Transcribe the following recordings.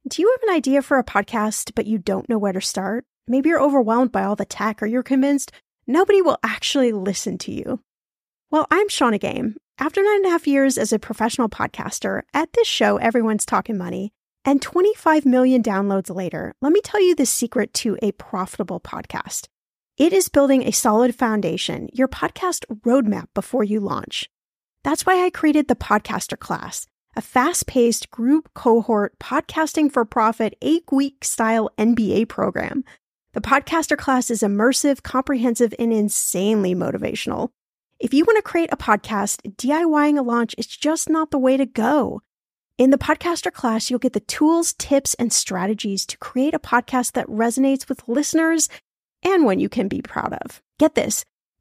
Do you have an idea for a podcast, but you don't know where to start? Maybe you're overwhelmed by all the tech, or you're convinced nobody will actually listen to you. Well, I'm Shannah Game. After 9.5 years as a professional podcaster, at this show, everyone's talking money, and 25 million downloads later, let me tell you the secret to a profitable podcast. It is building a solid foundation, your podcast roadmap before you launch. That's why I created the Podcaster Class, a fast-paced group cohort podcasting for profit 8-week style MBA program. The Podcaster Class is immersive, comprehensive, and insanely motivational. If you want to create a podcast, DIYing a launch is just not the way to go. In the Podcaster Class, you'll get the tools, tips, and strategies to create a podcast that resonates with listeners and one you can be proud of. Get this,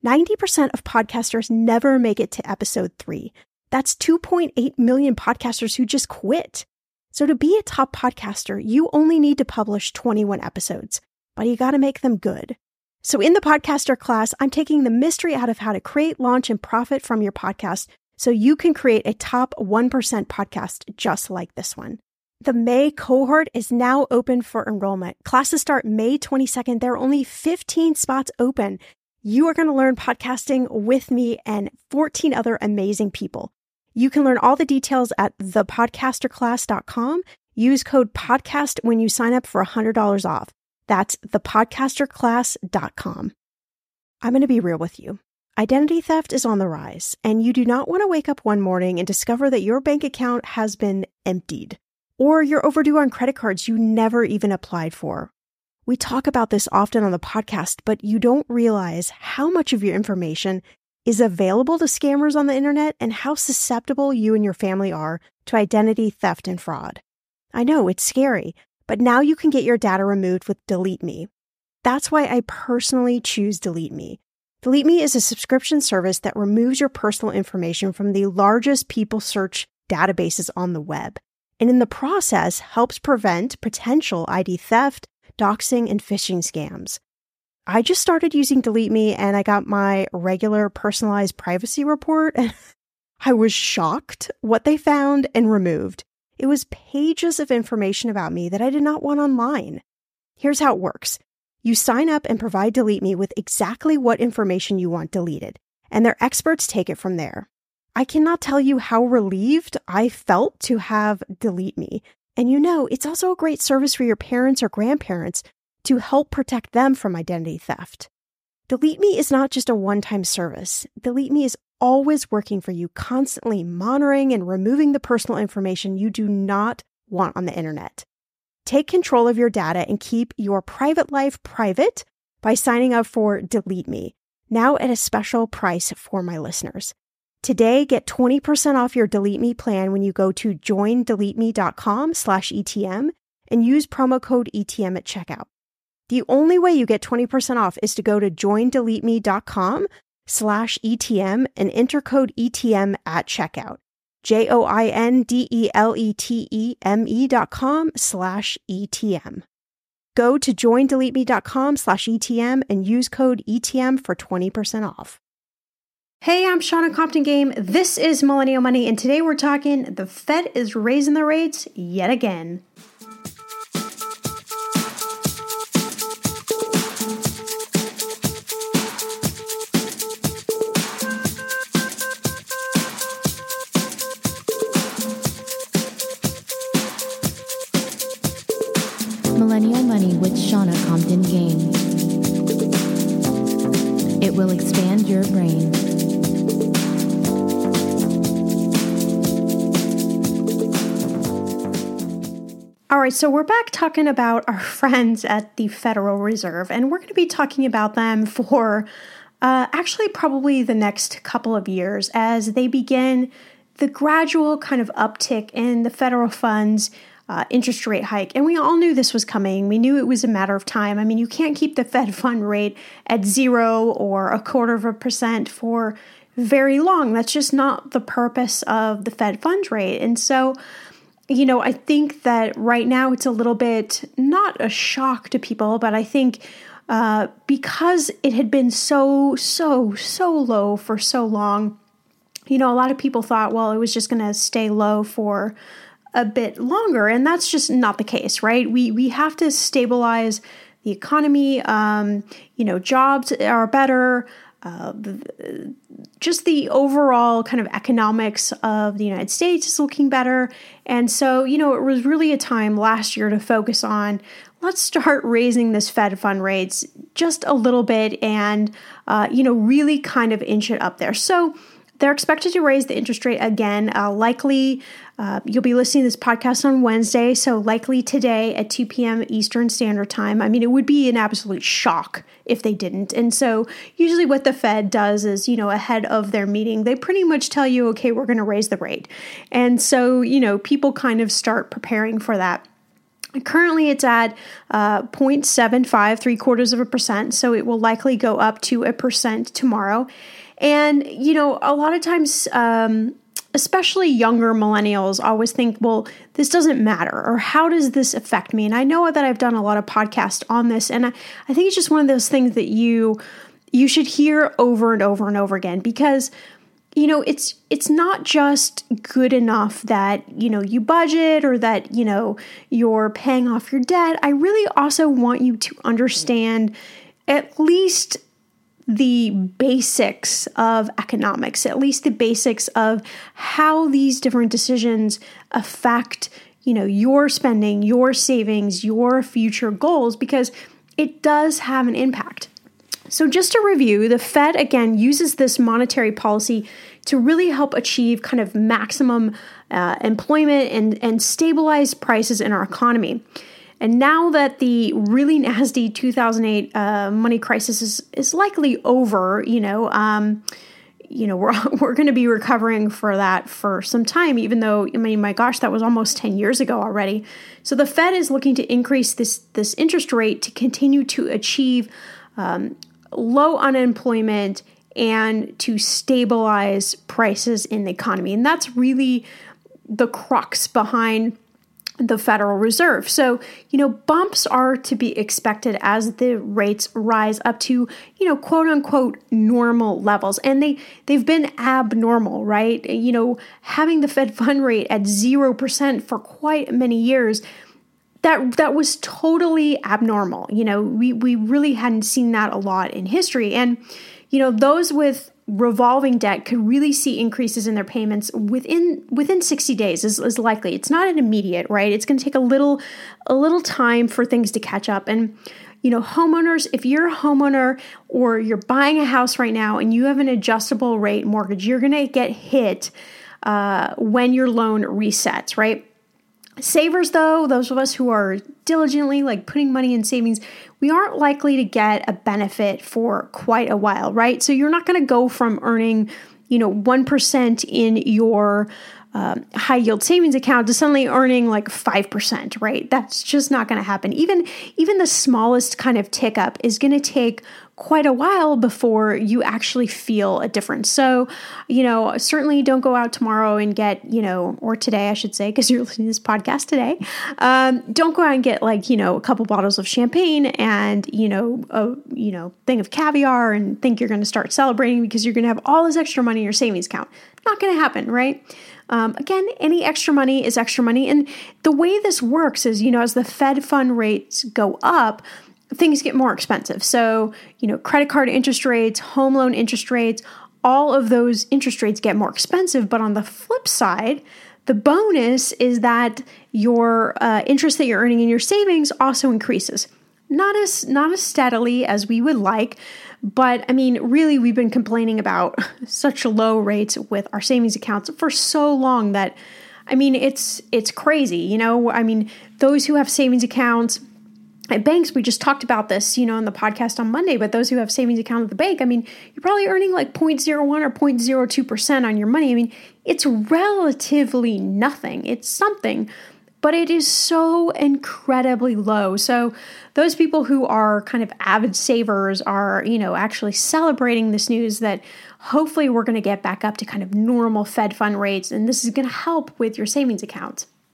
90% of podcasters never make it to episode 3. That's 2.8 million podcasters who just quit. So to be a top podcaster, you only need to publish 21 episodes, but you got to make them good. So in the Podcaster Class, I'm taking the mystery out of how to create, launch, and profit from your podcast so you can create a top 1% podcast just like this one. The May cohort is now open for enrollment. Classes start May 22nd. There are only 15 spots open. You are going to learn podcasting with me and 14 other amazing people. You can learn all the details at thepodcasterclass.com. Use code PODCAST when you sign up for $100 off. That's thepodcasterclass.com. I'm going to be real with you. Identity theft is on the rise, and you do not want to wake up one morning and discover that your bank account has been emptied, or you're overdue on credit cards you never even applied for. We talk about this often on the podcast, but you don't realize how much of your information is available to scammers on the internet and how susceptible you and your family are to identity theft and fraud. I know it's scary, but now you can get your data removed with Delete Me. That's why I personally choose Delete Me. Delete Me is a subscription service that removes your personal information from the largest people search databases on the web, and in the process helps prevent potential ID theft, doxing, and phishing scams. I just started using Delete Me and I got my regular personalized privacy report and I was shocked what they found and removed. It was pages of information about me that I did not want online. Here's how it works. You sign up and provide Delete Me with exactly what information you want deleted, and their experts take it from there. I cannot tell you how relieved I felt to have Delete Me. And it's also a great service for your parents or grandparents to help protect them from identity theft. Delete Me is not just a one-time service. Delete Me is always working for you, constantly monitoring and removing the personal information you do not want on the internet. Take control of your data and keep your private life private by signing up for Delete Me, now at a special price for my listeners. Today, get 20% off your Delete Me plan when you go to joindeleteme.com/ETM and use promo code ETM at checkout. The only way you get 20% off is to go to joindeleteme.com/ETM and enter code ETM at checkout. joindeleteme.com/ETM. Go to joindeleteme.com/ETM and use code ETM for 20% off. Hey, I'm Shannah Compton Game. This is Millennial Money, and today we're talking the Fed is raising the rates yet again. Millennial Money with Shannah Compton Game. It will expand your brain. All right, so we're back talking about our friends at the Federal Reserve, and we're going to be talking about them for actually probably the next couple of years as they begin the gradual kind of uptick in the federal funds interest rate hike. And we all knew this was coming. We knew it was a matter of time. I mean, you can't keep the Fed fund rate at 0 or 0.25% for very long. That's just not the purpose of the Fed funds rate. And so, I think that right now it's a little bit, not a shock to people, but I think because it had been so low for so long, a lot of people thought, well, it was just going to stay low for a bit longer. And that's just not the case, right? We have to stabilize the economy. Jobs are better. Just the overall kind of economics of the United States is looking better. And so, it was really a time last year to focus on, let's start raising this Fed fund rates just a little bit and, really kind of inch it up there. So they're expected to raise the interest rate again, likely. You'll be listening to this podcast on Wednesday, so likely today at 2 p.m. Eastern Standard Time. I mean, it would be an absolute shock if they didn't. And so usually what the Fed does is, ahead of their meeting, they pretty much tell you, okay, we're going to raise the rate. And so, people kind of start preparing for that. Currently, it's at 0.75, 0.75%, so it will likely go up to 1% tomorrow. And, a lot of times, especially younger millennials always think, well, this doesn't matter, or how does this affect me? And I know that I've done a lot of podcasts on this, and I think it's just one of those things that you should hear over and over and over again, because it's not just good enough that, you budget or that, you're paying off your debt. I really also want you to understand at least the basics of economics, at least the basics of how these different decisions affect, your spending, your savings, your future goals, because it does have an impact. So just to review, the Fed, again, uses this monetary policy to really help achieve kind of maximum employment and stabilize prices in our economy. And now that the really nasty 2008 money crisis is likely over, we're going to be recovering for that for some time, even though, my gosh, that was almost 10 years ago already. So the Fed is looking to increase this interest rate to continue to achieve low unemployment and to stabilize prices in the economy. And that's really the crux behind the Federal Reserve. So, bumps are to be expected as the rates rise up to, quote unquote, normal levels. And they've been abnormal, right? Having the Fed fund rate at 0% for quite many years, that was totally abnormal. We really hadn't seen that a lot in history. And, those with revolving debt could really see increases in their payments within 60 days is likely. It's not an immediate, right? It's going to take a little time for things to catch up. And, homeowners, if you're a homeowner or you're buying a house right now and you have an adjustable rate mortgage, you're going to get hit when your loan resets, right? Savers, though, those of us who are diligently putting money in savings, we aren't likely to get a benefit for quite a while, right? So you're not going to go from earning, 1% in your high yield savings account to suddenly earning 5%, right? That's just not going to happen. Even the smallest kind of tick up is going to take quite a while before you actually feel a difference. So, certainly don't go out tomorrow and get, or today, I should say, because you're listening to this podcast today. Don't go out and get a couple bottles of champagne and, a thing of caviar and think you're going to start celebrating because you're going to have all this extra money in your savings account. Not going to happen, right? Again, any extra money is extra money. And the way this works is, as the Fed fund rates go up, things get more expensive. So, credit card interest rates, home loan interest rates, all of those interest rates get more expensive. But on the flip side, the bonus is that your interest that you're earning in your savings also increases. Not as steadily as we would like, but really we've been complaining about such low rates with our savings accounts for so long that, it's crazy. Those who have savings accounts at banks, we just talked about this, in the podcast on Monday, but those who have savings account at the bank, you're probably earning 0.01 or 0.02% on your money. It's relatively nothing. It's something, but it is so incredibly low. So those people who are kind of avid savers are, actually celebrating this news that hopefully we're going to get back up to kind of normal Fed fund rates, and this is going to help with your savings accounts.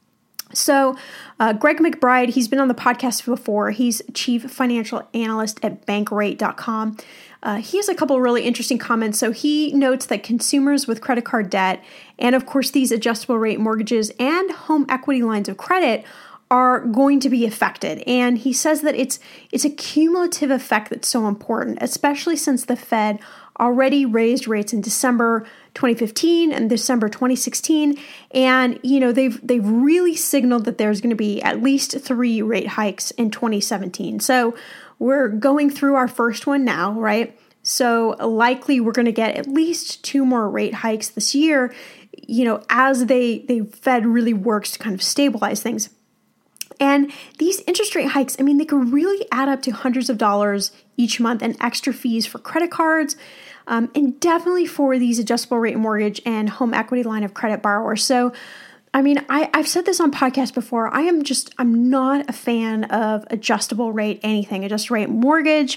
So Greg McBride, he's been on the podcast before. He's chief financial analyst at Bankrate.com. He has a couple really interesting comments. So he notes that consumers with credit card debt and, of course, these adjustable rate mortgages and home equity lines of credit are going to be affected. And he says that it's a cumulative effect that's so important, especially since the Fed already raised rates in December 2015 and December 2016. And, they've really signaled that there's going to be at least 3 rate hikes in 2017. So we're going through our first one now, right? So likely we're going to get at least 2 more rate hikes this year, as the Fed really works to kind of stabilize things. And these interest rate hikes, they could really add up to hundreds of dollars each month and extra fees for credit cards, and definitely for these adjustable rate mortgage and home equity line of credit borrowers. So, I've said this on podcasts before. I'm not a fan of adjustable rate anything. Adjustable rate mortgage,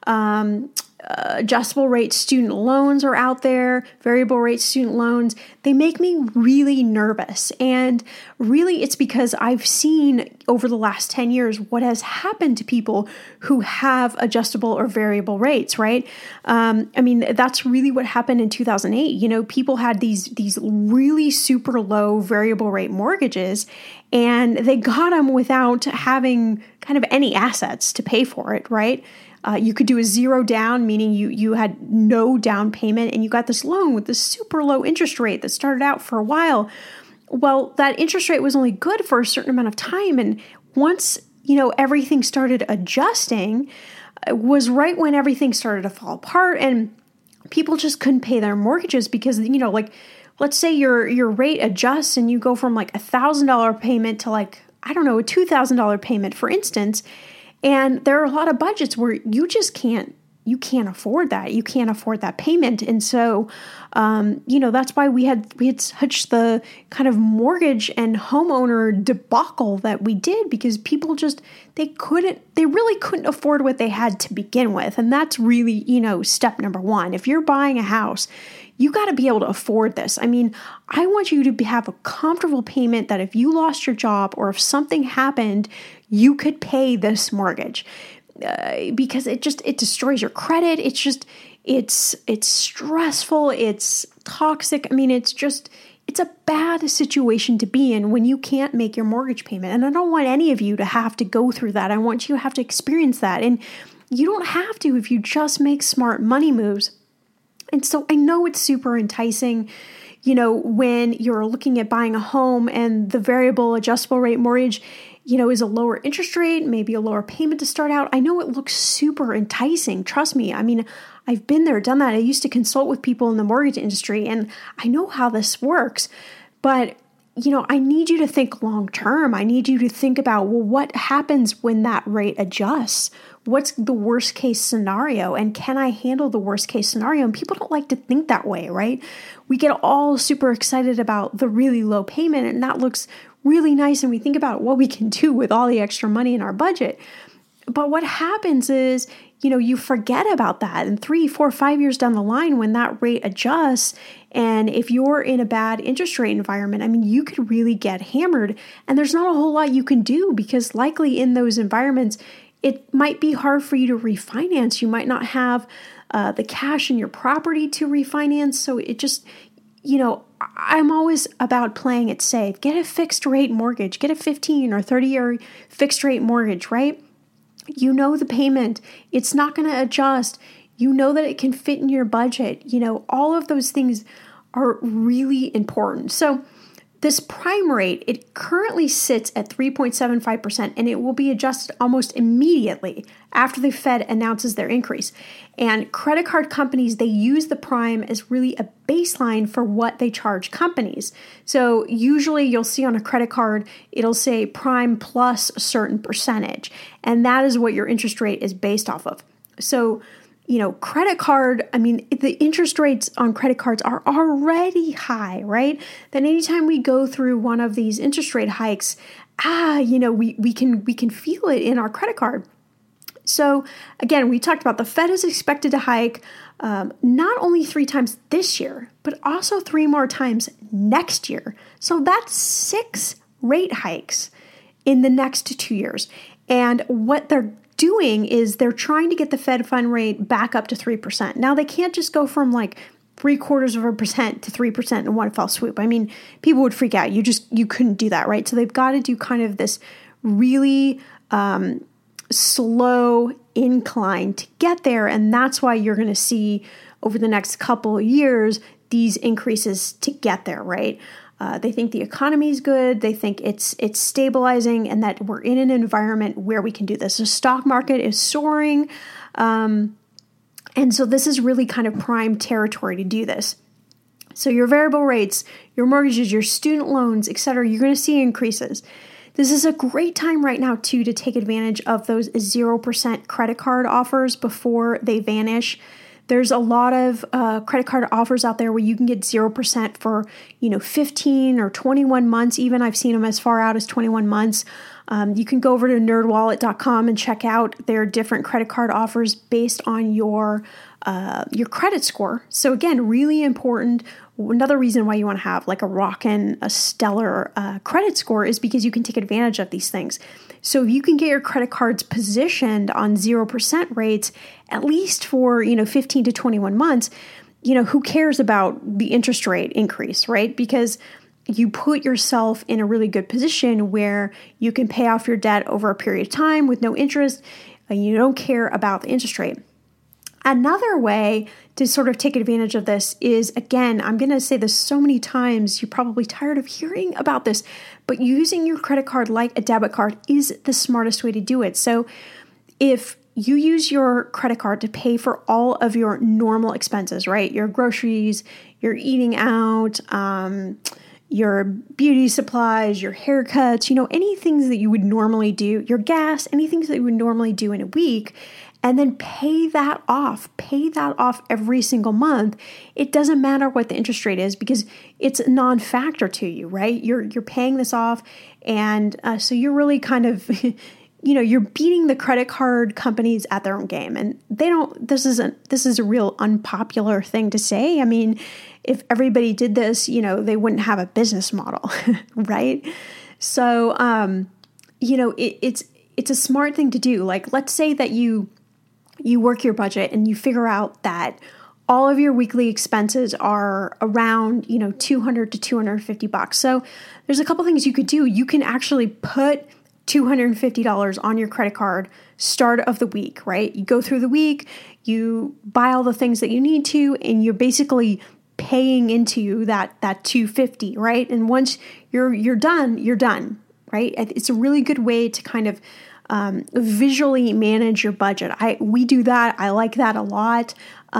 adjustable rate student loans are out there, variable rate student loans. They make me really nervous. And really it's because I've seen over the last 10 years what has happened to people who have adjustable or variable rates, right? That's really what happened in 2008. People had these really super low variable rate mortgages, and they got them without having kind of any assets to pay for it, right? You could do a 0 down, meaning you had no down payment, and you got this loan with this super low interest rate that started out for a while. Well, that interest rate was only good for a certain amount of time. And once, everything started adjusting, it was right when everything started to fall apart and people just couldn't pay their mortgages because, let's say your rate adjusts and you go from like $1,000 payment to a $2,000 payment, for instance. And there are a lot of budgets where you just can't afford that. You can't afford that payment. And so, that's why we had such the kind of mortgage and homeowner debacle that we did, because people they really couldn't afford what they had to begin with. And that's really, step number 1. If you're buying a house, you got to be able to afford this. I want you to have a comfortable payment that if you lost your job or if something happened, you could pay this mortgage, because it destroys your credit. It's stressful. It's toxic. It's a bad situation to be in when you can't make your mortgage payment. And I don't want any of you to have to go through that. I want you to have to experience that. And you don't have to if you just make smart money moves. And so I know it's super enticing, when you're looking at buying a home and the variable adjustable rate mortgage, is a lower interest rate, maybe a lower payment to start out. I know it looks super enticing. Trust me. I've been there, done that. I used to consult with people in the mortgage industry, and I know how this works. But, I need you to think long term. I need you to think about, well, what happens when that rate adjusts? What's the worst case scenario? And can I handle the worst case scenario? And people don't like to think that way, right? We get all super excited about the really low payment, and that looks really nice. And we think about what we can do with all the extra money in our budget. But what happens is, you forget about that. And 3, 4, 5 years down the line, when that rate adjusts, and if you're in a bad interest rate environment, you could really get hammered. And there's not a whole lot you can do, because likely in those environments, it might be hard for you to refinance. You might not have the cash in your property to refinance. So it just, I'm always about playing it safe. Get a fixed rate mortgage. Get a 15 or 30-year fixed rate mortgage, right? The payment. It's not going to adjust. That it can fit in your budget. All of those things are really important. So this prime rate, it currently sits at 3.75%, and it will be adjusted almost immediately after the Fed announces their increase. And credit card companies, they use the prime as really a baseline for what they charge companies. So usually you'll see on a credit card, it'll say prime plus a certain percentage, and that is what your interest rate is based off of. So credit card, the interest rates on credit cards are already high, right? Then anytime we go through one of these interest rate hikes, we can feel it in our credit card. So again, we talked about the Fed is expected to hike not only 3 times this year, but also 3 more times next year. So that's 6 rate hikes in the next 2 years. And what they're doing is they're trying to get the Fed fund rate back up to 3%. Now, they can't just go from like 0.75% to 3% in one fell swoop. I mean, people would freak out. You couldn't do that, right? So they've got to do kind of this really slow incline to get there. And that's why you're going to see over the next couple of years these increases to get there, right? They think the economy is good. They think it's stabilizing and that we're in an environment where we can do this. The stock market is soaring. And so this is really kind of prime territory to do this. So your variable rates, your mortgages, your student loans, et cetera, you're going to see increases. This is a great time right now, too, to take advantage of those 0% credit card offers before they vanish. There's a lot of credit card offers out there where you can get 0% for, 15 or 21 months. Even I've seen them as far out as 21 months. You can go over to nerdwallet.com and check out their different credit card offers based on your credit score. So again, really important. Another reason why you want to have like a stellar credit score is because you can take advantage of these things. So if you can get your credit cards positioned on 0% rates, at least for 15 to 21 months, who cares about the interest rate increase, right? Because you put yourself in a really good position where you can pay off your debt over a period of time with no interest, and you don't care about the interest rate. Another way to sort of take advantage of this is, again, I'm going to say this so many times, you're probably tired of hearing about this, but using your credit card like a debit card is the smartest way to do it. So if you use your credit card to pay for all of your normal expenses, right? Your groceries, your eating out, your beauty supplies, your haircuts, any things that you would normally do, your gas, anything that you would normally do in a week, and then pay that off every single month. It doesn't matter what the interest rate is because it's a non-factor to you, right? You're paying this off. And so you're really kind of, you're beating the credit card companies at their own game. And this is a real unpopular thing to say. I mean, if everybody did this, they wouldn't have a business model, right? So, it's a smart thing to do. Like, let's say that you work your budget and you figure out that all of your weekly expenses are around, $200 to $250. So there's a couple things you could do. You can actually put $250 on your credit card start of the week, right? You go through the week, you buy all the things that you need to, and you're basically paying into that $250, right? And once you're done, right? It's a really good way to kind of visually manage your budget. We do that. I like that a lot.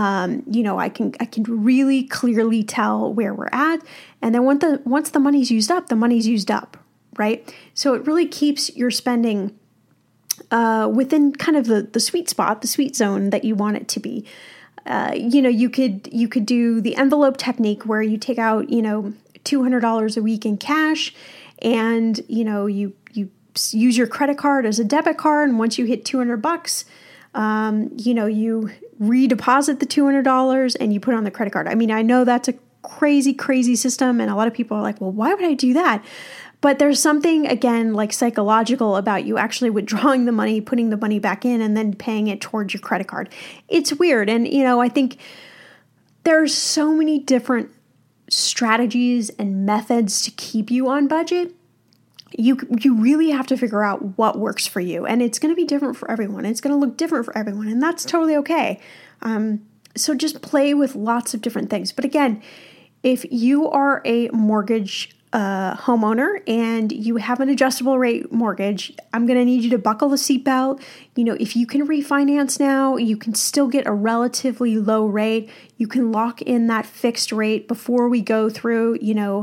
I can really clearly tell where we're at. And then once the money's used up, the money's used up, right? So it really keeps your spending within kind of the sweet spot, the sweet zone that you want it to be. You could do the envelope technique where you take out, $200 a week in cash, and you use your credit card as a debit card, and once you hit $200, you redeposit the $200 and you put it on the credit card. I mean, I know that's a crazy system, and a lot of people are like, well, why would I do that? But there's something, again, like psychological about you actually withdrawing the money, putting the money back in, and then paying it towards your credit card. It's weird. And, I think there's so many different strategies and methods to keep you on budget. You really have to figure out what works for you. And it's going to be different for everyone. It's going to look different for everyone. And that's totally okay. So just play with lots of different things. But again, if you are a mortgage homeowner and you have an adjustable rate mortgage, I'm going to need you to buckle the seatbelt. If you can refinance now, you can still get a relatively low rate. You can lock in that fixed rate before we go through,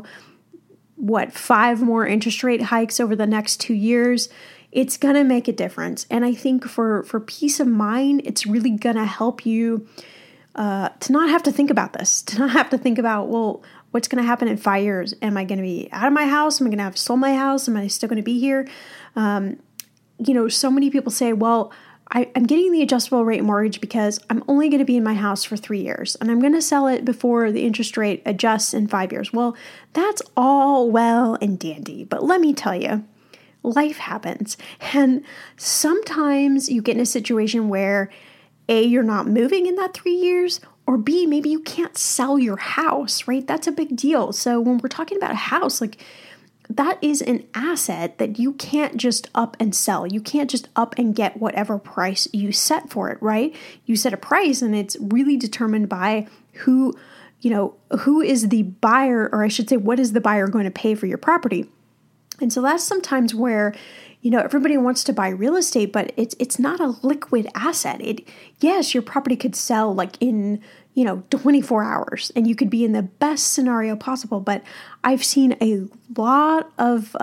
5 more interest rate hikes over the next 2 years. It's going to make a difference. And I think for peace of mind, it's really going to help you to not have to think about this, to not have to think about, well, what's going to happen in 5 years? Am I going to be out of my house? Am I going to have sold my house? Am I still going to be here? So many people say, well, I'm getting the adjustable rate mortgage because I'm only going to be in my house for 3 years and I'm going to sell it before the interest rate adjusts in 5 years. Well, that's all well and dandy, but let me tell you, life happens. And sometimes you get in a situation where A, you're not moving in that 3 years, or B, maybe you can't sell your house, right? That's a big deal. So when we're talking about a house, like that is an asset that you can't just up and sell. You can't just up and get whatever price you set for it, right? You set a price and it's really determined by who is the buyer, or I should say, what is the buyer going to pay for your property? And so that's sometimes where, everybody wants to buy real estate, but it's not a liquid asset. Yes, your property could sell like in, 24 hours and you could be in the best scenario possible. But I've seen a lot of,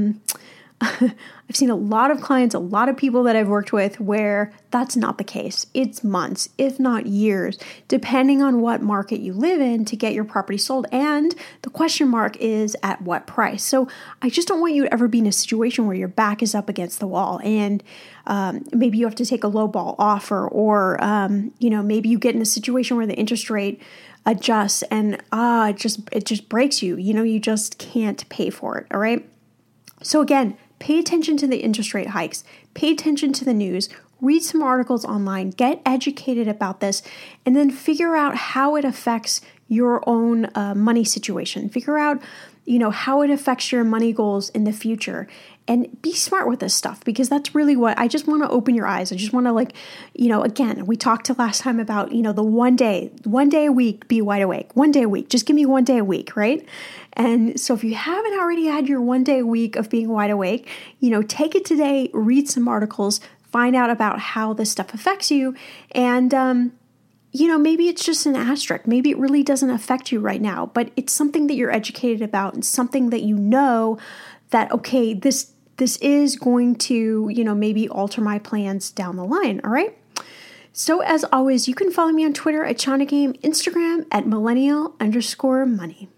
clients, a lot of people that I've worked with where that's not the case. It's months, if not years, depending on what market you live in to get your property sold. And the question mark is at what price. So I just don't want you to ever be in a situation where your back is up against the wall and maybe you have to take a lowball offer, or, maybe you get in a situation where the interest rate adjusts and it just breaks you. You just can't pay for it. All right. So again, pay attention to the interest rate hikes, pay attention to the news, read some articles online, get educated about this, and then figure out how it affects your own money situation. Figure out, how it affects your money goals in the future. And be smart with this stuff, because that's really what I just want to open your eyes. I just want to again, we talked last time about, the one day a week, be wide awake, 1 day a week, just give me 1 day a week, right? And so if you haven't already had your 1 day a week of being wide awake, take it today, read some articles, find out about how this stuff affects you. And, maybe it's just an asterisk. Maybe it really doesn't affect you right now, but it's something that you're educated about and something that that, okay, this is going to, maybe alter my plans down the line. All right. So as always, you can follow me on Twitter at Shauna Game, Instagram at millennial_money.